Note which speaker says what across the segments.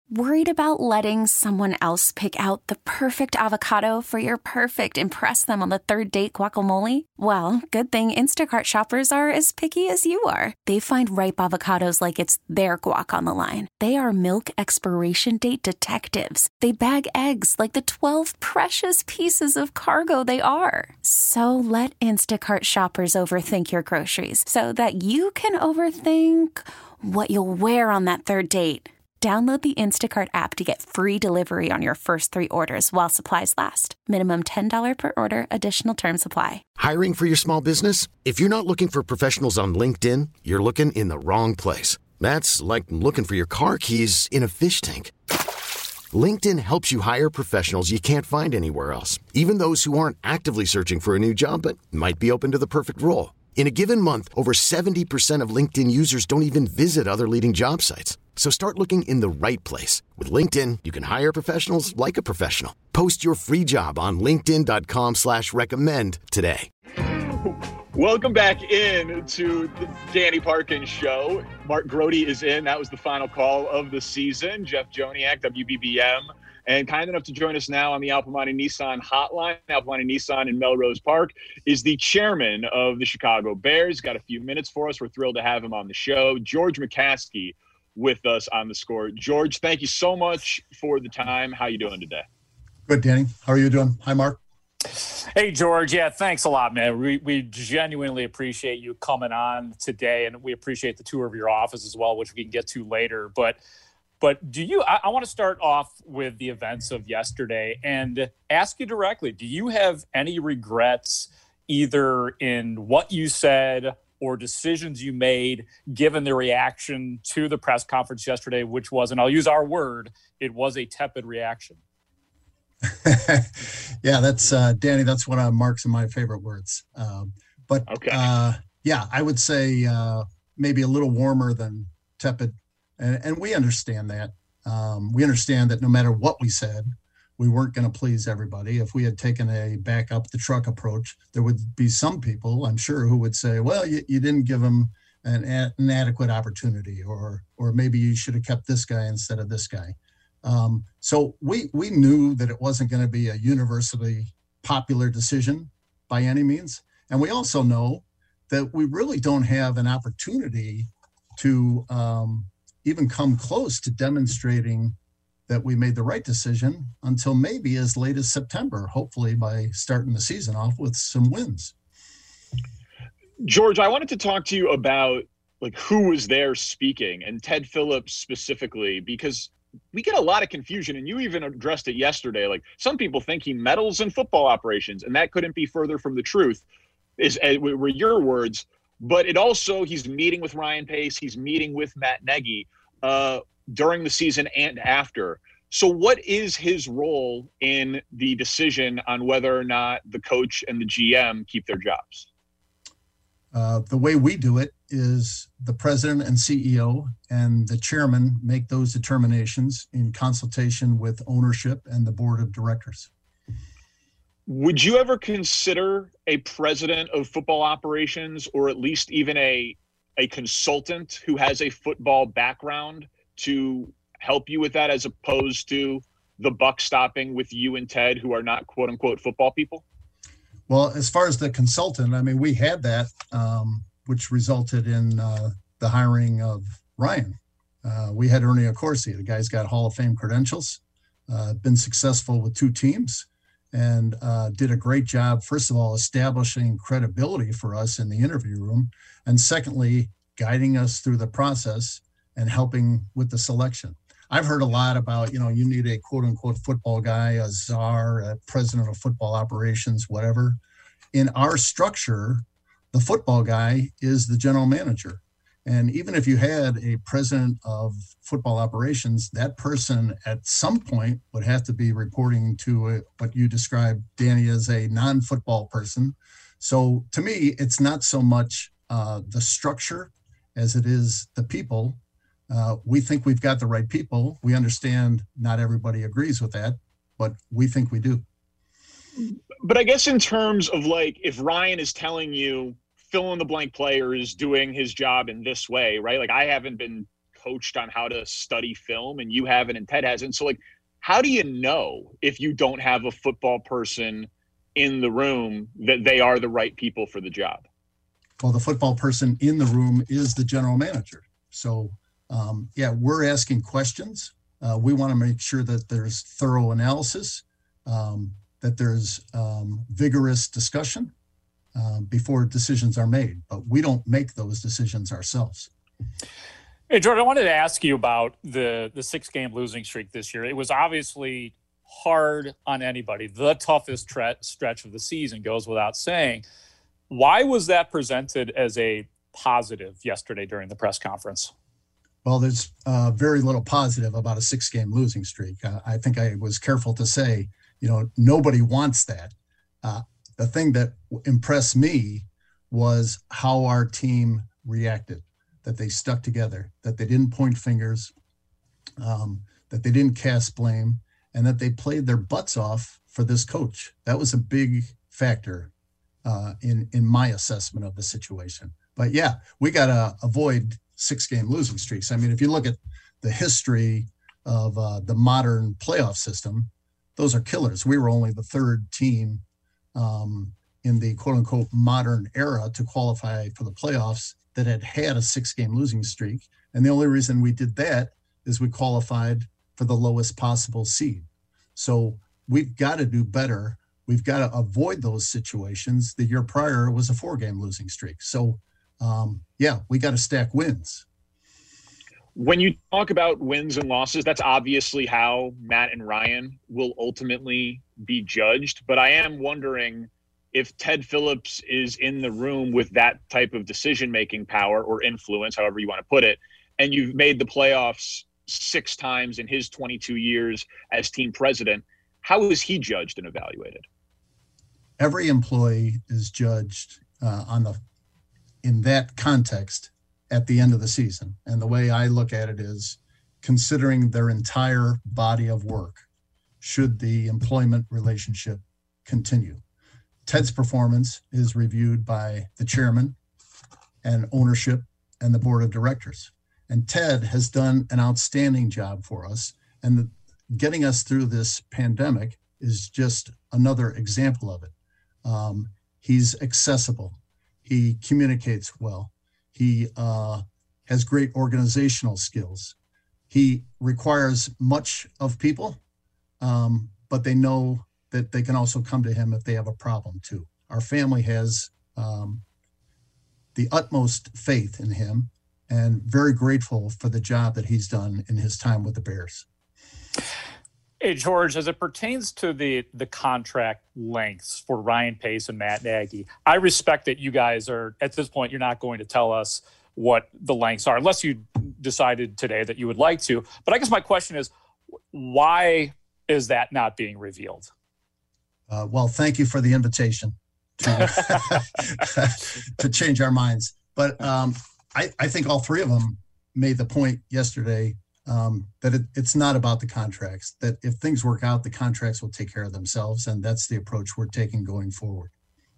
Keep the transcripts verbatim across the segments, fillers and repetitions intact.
Speaker 1: Worried about letting someone else pick out the perfect avocado for your perfect impress them on the third date guacamole? Well, good thing Instacart shoppers are as picky as you are. They find ripe avocados like it's their guac on the line. They are milk expiration date detectives. They bag eggs like the twelve precious pieces of cargo they are. So let Instacart shoppers overthink your groceries so that you can overthink what you'll wear on that third date. Download the Instacart app to get free delivery on your first three orders while supplies last. Minimum ten dollars per order. Additional terms apply.
Speaker 2: Hiring for your small business? If you're not looking for professionals on LinkedIn, you're looking in the wrong place. That's like looking for your car keys in a fish tank. LinkedIn helps you hire professionals you can't find anywhere else, even those who aren't actively searching for a new job but might be open to the perfect role. In a given month, over seventy percent of LinkedIn users don't even visit other leading job sites. So start looking in the right place. With LinkedIn, you can hire professionals like a professional. Post your free job on linkedin.com slash recommend today.
Speaker 3: Welcome back in to the Danny Parkins Show. Mark Grody is in. That was the final call of the season. Jeff Joniak, W B B M, and kind enough to join us now on the Al Piemonte Nissan hotline. Al Piemonte Nissan in Melrose Park is the chairman of the Chicago Bears. Got a few minutes for us. We're thrilled to have him on the show. George McCaskey with us on the score. George, thank you so much for the time. How you doing today?
Speaker 4: Good, Danny. How are you doing? Hi, Mark.
Speaker 5: Hey, George. Yeah, thanks a lot, man. We we genuinely appreciate you coming on today, and we appreciate the tour of your office as well, which we can get to later. But but do you? I, I want to start off with the events of yesterday and ask you directly: do you have any regrets, either in what you said or decisions you made, given the reaction to the press conference yesterday, which was, and I'll use our word, it was a tepid reaction?
Speaker 4: Yeah, that's uh, Danny. That's one of Mark's and my favorite words. Um, but okay. uh, yeah, I would say uh, maybe a little warmer than tepid, and, and we understand that. Um, we understand that no matter what we said, we weren't going to please everybody. If we had taken a back up the truck approach, there would be some people, I'm sure, who would say, "Well, you, you didn't give them an, an adequate opportunity, or or maybe you should have kept this guy instead of this guy." Um, so we we knew that it wasn't going to be a universally popular decision by any means. And we also know that we really don't have an opportunity to um, even come close to demonstrating that we made the right decision until maybe as late as September, hopefully by starting the season off with some wins.
Speaker 3: George, I wanted to talk to you about like who was there speaking, and Ted Phillips specifically, because we get a lot of confusion, and you even addressed it yesterday. Like, some people think he meddles in football operations, and that couldn't be further from the truth, is uh, were your words. But it also, he's meeting with Ryan Pace, he's meeting with Matt Nagy uh, during the season and after. So what is his role in the decision on whether or not the coach and the G M keep their jobs?
Speaker 4: Uh, the way we do it is the president and C E O and the chairman make those determinations in consultation with ownership and the board of directors.
Speaker 3: Would you ever consider a president of football operations, or at least even a a consultant who has a football background, to help you with that, as opposed to the buck stopping with you and Ted, who are not quote unquote football people?
Speaker 4: Well, as far as the consultant, I mean, we had that, um, which resulted in uh, the hiring of Ryan. Uh, we had Ernie Accorsi. The guy's got Hall of Fame credentials, uh, been successful with two teams, and uh, did a great job, first of all, establishing credibility for us in the interview room, and secondly, guiding us through the process and helping with the selection. I've heard a lot about, you know, you need a quote unquote football guy, a czar, a president of football operations, whatever. In our structure, the football guy is the general manager. And even if you had a president of football operations, that person at some point would have to be reporting to a, what you described, Danny, as a non-football person. So to me, it's not so much uh, the structure as it is the people. Uh, we think we've got the right people. We understand not everybody agrees with that, but we think we do.
Speaker 3: But I guess in terms of, like, if Ryan is telling you fill in the blank player is doing his job in this way, right? Like, I haven't been coached on how to study film, and you haven't, and Ted hasn't. So, like, how do you know if you don't have a football person in the room that they are the right people for the job?
Speaker 4: Well, the football person in the room is the general manager. So, um, yeah, we're asking questions. Uh, we want to make sure that there's thorough analysis, um, that there's um, vigorous discussion uh, before decisions are made. But we don't make those decisions ourselves.
Speaker 5: Hey, Jordan, I wanted to ask you about the, the six-game losing streak this year. It was obviously hard on anybody. The toughest tre- stretch of the season, goes without saying. Why was that presented as a positive yesterday during the press conference?
Speaker 4: Well, there's uh, very little positive about a six-game losing streak. Uh, I think I was careful to say, you know, nobody wants that. Uh, the thing that impressed me was how our team reacted, that they stuck together, that they didn't point fingers, um, that they didn't cast blame, and that they played their butts off for this coach. That was a big factor uh, in, in my assessment of the situation. But yeah, we got to avoid six-game losing streaks. I mean, if you look at the history of uh, the modern playoff system, those are killers. We were only the third team um, in the quote-unquote modern era to qualify for the playoffs that had had a six-game losing streak. And the only reason we did that is we qualified for the lowest possible seed. So we've got to do better. We've got to avoid those situations. The year prior was a four-game losing streak. So, um, yeah, we got to stack wins.
Speaker 3: When you talk about wins and losses, that's obviously how Matt and Ryan will ultimately be judged. But I am wondering if Ted Phillips is in the room with that type of decision-making power or influence, however you want to put it, and you've made the playoffs six times in his twenty-two years as team president, how is he judged and evaluated?
Speaker 4: Every employee is judged uh, on the in that context at the end of the season. And the way I look at it is considering their entire body of work, should the employment relationship continue. Ted's performance is reviewed by the chairman and ownership and the board of directors. And Ted has done an outstanding job for us. And the, getting us through this pandemic is just another example of it. Um, he's accessible. He communicates well. He uh, has great organizational skills. He requires much of people, um, but they know that they can also come to him if they have a problem too. Our family has um, the utmost faith in him and very grateful for the job that he's done in his time with the Bears.
Speaker 5: Hey, George, as it pertains to the the contract lengths for Ryan Pace and Matt Nagy, I respect that you guys are, at this point, you're not going to tell us what the lengths are, unless you decided today that you would like to. But I guess my question is, why is that not being revealed?
Speaker 4: Uh, well, thank you for the invitation to, to change our minds. But um, I, I think all three of them made the point yesterday um, that it, it's not about the contracts, that if things work out, the contracts will take care of themselves. And that's the approach we're taking going forward.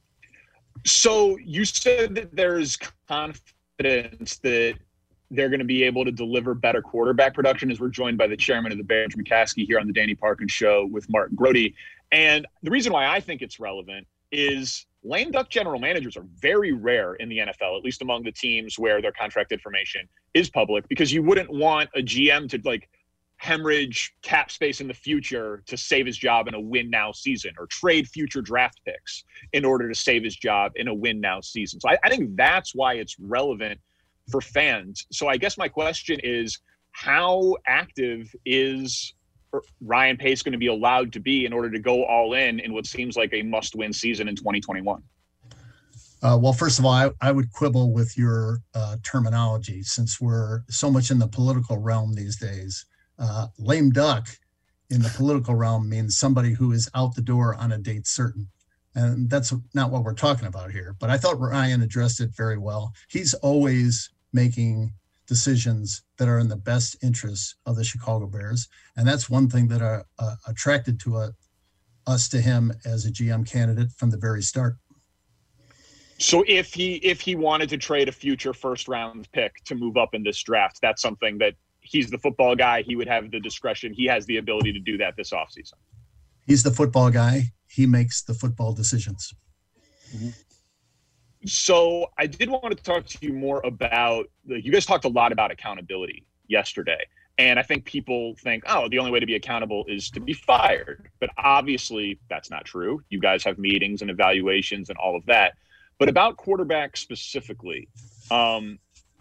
Speaker 3: So you said that there's confidence that they're going to be able to deliver better quarterback production, as we're joined by the chairman of the Bears, McCaskey, here on the Danny Parkins Show with Martin Grody. And the reason why I think it's relevant is lame duck general managers are very rare in the N F L, at least among the teams where their contract information is public, because you wouldn't want a G M to like hemorrhage cap space in the future to save his job in a win now season, or trade future draft picks in order to save his job in a win now season. So I, I think that's why it's relevant for fans. So I guess my question is, how active is Ryan Pace going to be allowed to be in order to go all in in what seems like a must-win season in twenty twenty-one?
Speaker 4: Uh, well, first of all, I, I would quibble with your uh, terminology, since we're so much in the political realm these days. Uh, lame duck in the political realm means somebody who is out the door on a date certain. And that's not what we're talking about here. But I thought Ryan addressed it very well. He's always making decisions that are in the best interests of the Chicago Bears. And that's one thing that are, uh, attracted to a, us to him as a G M candidate from the very start.
Speaker 3: So if he if he wanted to trade a future first round pick to move up in this draft, that's something that he's the football guy. He would have the discretion. He has the ability to do that this offseason.
Speaker 4: He's the football guy. He makes the football decisions.
Speaker 3: Mm-hmm. So I did want to talk to you more about, you guys talked a lot about accountability yesterday. And I think people think, oh, the only way to be accountable is to be fired. But obviously that's not true. You guys have meetings and evaluations and all of that. But about quarterbacks specifically, um,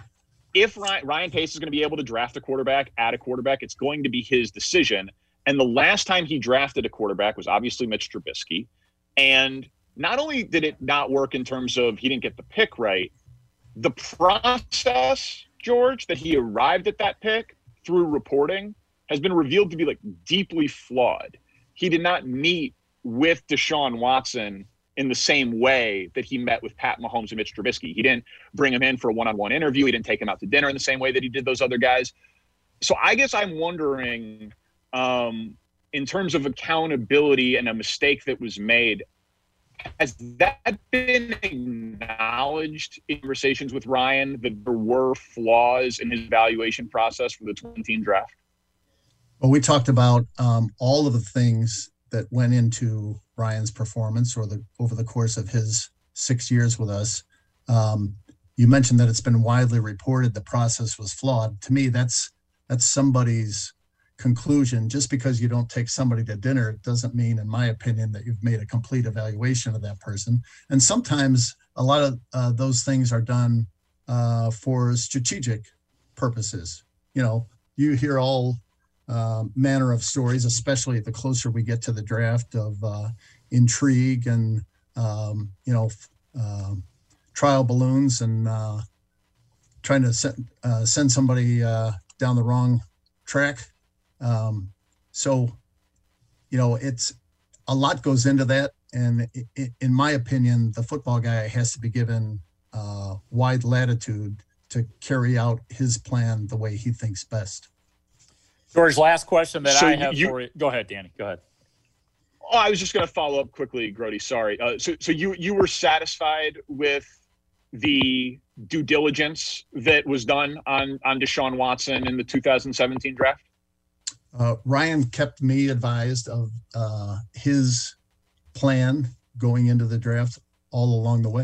Speaker 3: if Ryan, Ryan Pace is going to be able to draft a quarterback, add a quarterback, it's going to be his decision. And the last time he drafted a quarterback was obviously Mitch Trubisky. And not only did it not work in terms of he didn't get the pick right, the process, George, that he arrived at that pick through reporting has been revealed to be like deeply flawed. He did not meet with Deshaun Watson in the same way that he met with Pat Mahomes and Mitch Trubisky. He didn't bring him in for a one-on-one interview. He didn't take him out to dinner in the same way that he did those other guys. So I guess I'm wondering, um, in terms of accountability and a mistake that was made, has that been acknowledged in conversations with Ryan that there were flaws in his evaluation process for the twenty team draft?
Speaker 4: Well, we talked about um, all of the things that went into Ryan's performance or the over the course of his six years with us. Um, you mentioned that it's been widely reported the process was flawed. To me, that's that's somebody's conclusion. Just because you don't take somebody to dinner doesn't mean, in my opinion, that you've made a complete evaluation of that person. And sometimes a lot of uh, those things are done uh, for strategic purposes. You know, you hear all uh, manner of stories, especially the closer we get to the draft, of uh, intrigue and, um, you know, uh, trial balloons and uh, trying to send, uh, send somebody uh, down the wrong track. Um, so, you know, it's a lot goes into that. And it, it, in my opinion, the football guy has to be given uh, wide latitude to carry out his plan the way he thinks best.
Speaker 5: George, last question that
Speaker 3: so
Speaker 5: I have
Speaker 3: you,
Speaker 5: for you. Go ahead, Danny. Go ahead.
Speaker 3: Oh, I was just going to follow up quickly, Grody. Sorry. Uh, so, so you you were satisfied with the due diligence that was done on on Deshaun Watson in the two thousand seventeen draft?
Speaker 4: Uh, Ryan kept me advised of uh, his plan going into the draft all along the way.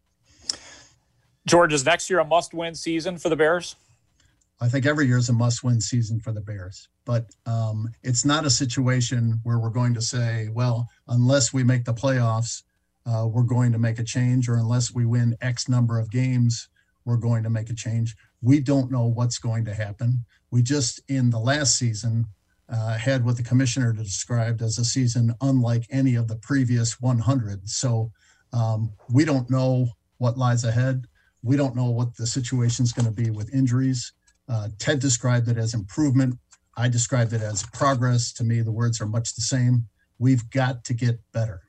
Speaker 5: George, is next year a must-win season for the Bears?
Speaker 4: I think every year is a must-win season for the Bears, but um, it's not a situation where we're going to say, well, unless we make the playoffs, uh, we're going to make a change, or unless we win X number of games, we're going to make a change. We don't know what's going to happen. We just, in the last season, uh, had what the commissioner described as a season unlike any of the previous one hundred. So um, we don't know what lies ahead. We don't know what the situation is going to be with injuries. Uh, Ted described it as improvement. I described it as progress. To me, the words are much the same. We've got to get better.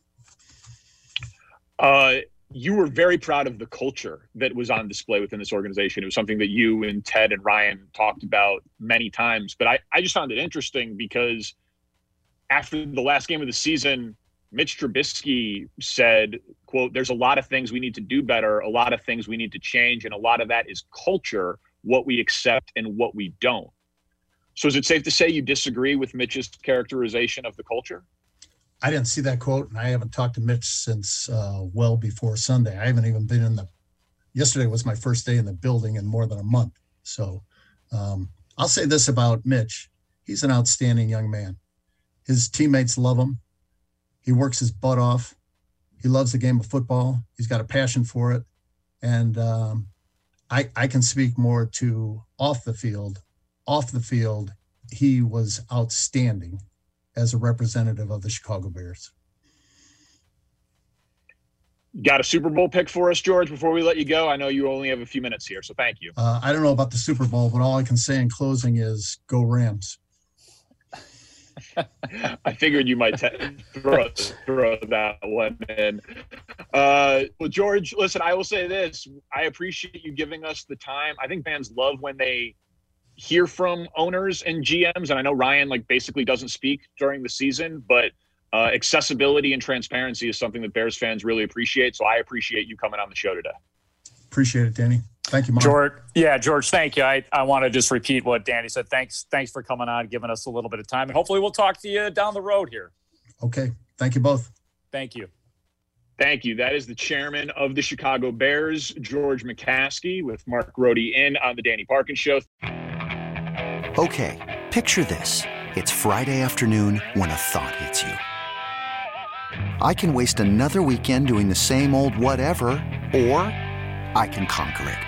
Speaker 3: Uh, you were very proud of the culture that was on display within this organization. It was something that you and Ted and Ryan talked about many times. But I, I just found it interesting because after the last game of the season, Mitch Trubisky said, quote, there's a lot of things we need to do better, a lot of things we need to change, and a lot of that is culture, what we accept and what we don't. So is it safe to say you disagree with Mitch's characterization of the culture?
Speaker 4: I didn't see that quote, and I haven't talked to Mitch since uh, well before Sunday. I haven't even been in the – yesterday was my first day in the building in more than a month. So um, I'll say this about Mitch. He's an outstanding young man. His teammates love him. He works his butt off. He loves the game of football. He's got a passion for it. And um, I, I can speak more to off the field. Off the field, he was outstanding as a representative of the Chicago Bears.
Speaker 3: Got a Super Bowl pick for us, George, before we let you go? I know you only have a few minutes here, so thank you.
Speaker 4: Uh, I don't know about the Super Bowl, but all I can say in closing is go Rams.
Speaker 3: I figured you might t- throw, throw that one in. Uh, well, George, listen, I will say this. I appreciate you giving us the time. I think fans love when they hear from owners and G Ms. And I know Ryan like basically doesn't speak during the season, but uh, accessibility and transparency is something that Bears fans really appreciate. So I appreciate you coming on the show today.
Speaker 4: Appreciate it, Danny. Thank you, Mark.
Speaker 5: George. Yeah, George, thank you. I, I want to just repeat what Danny said. Thanks, thanks for coming on, giving us a little bit of time, and hopefully we'll talk to you down the road here.
Speaker 4: Okay. Thank you both.
Speaker 5: Thank you.
Speaker 3: Thank you. That is the chairman of the Chicago Bears, George McCaskey, with Mark Grote in on the Danny Parkins Show.
Speaker 6: Okay, picture this. It's Friday afternoon when a thought hits you. I can waste another weekend doing the same old whatever, or I can conquer it.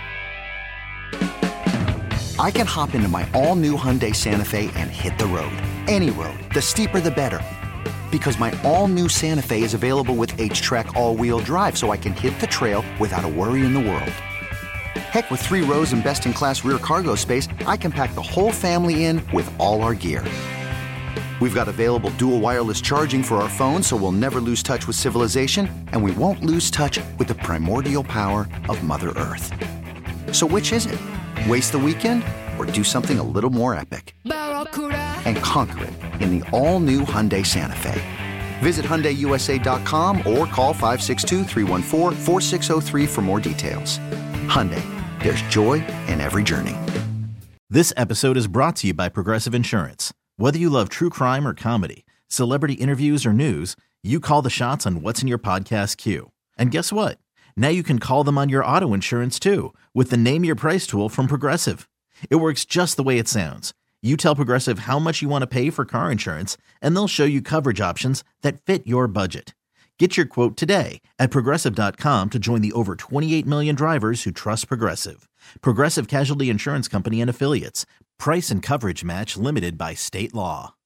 Speaker 6: I can hop into my all-new Hyundai Santa Fe and hit the road. Any road. The steeper, the better. Because my all-new Santa Fe is available with H-Track all-wheel drive, so I can hit the trail without a worry in the world. Heck, with three rows and best-in-class rear cargo space, I can pack the whole family in with all our gear. We've got available dual wireless charging for our phones, so we'll never lose touch with civilization, and we won't lose touch with the primordial power of Mother Earth. So which is it? Waste the weekend or do something a little more epic? And conquer it in the all-new Hyundai Santa Fe. Visit Hyundai U S A dot com or call five six two, three one four, four six zero three for more details. Hyundai, there's joy in every journey.
Speaker 7: This episode is brought to you by Progressive Insurance. Whether you love true crime or comedy, celebrity interviews or news, you call the shots on what's in your podcast queue. And guess what? Now you can call them on your auto insurance too with the Name Your Price tool from Progressive. It works just the way it sounds. You tell Progressive how much you want to pay for car insurance, and they'll show you coverage options that fit your budget. Get your quote today at Progressive dot com to join the over twenty-eight million drivers who trust Progressive. Progressive Casualty Insurance Company and Affiliates. Price and coverage match limited by state law.